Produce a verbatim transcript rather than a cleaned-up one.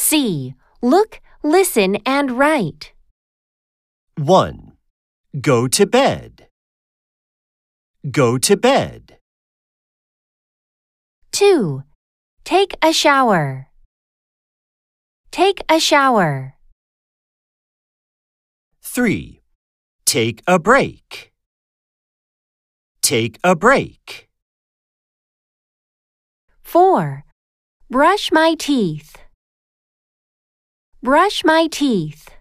C. Look, listen, and write. one. Go to bed. Go to bed. two. Take a shower. Take a shower. three. Take a break. Take a break. four. Brush my teeth. Brush my teeth.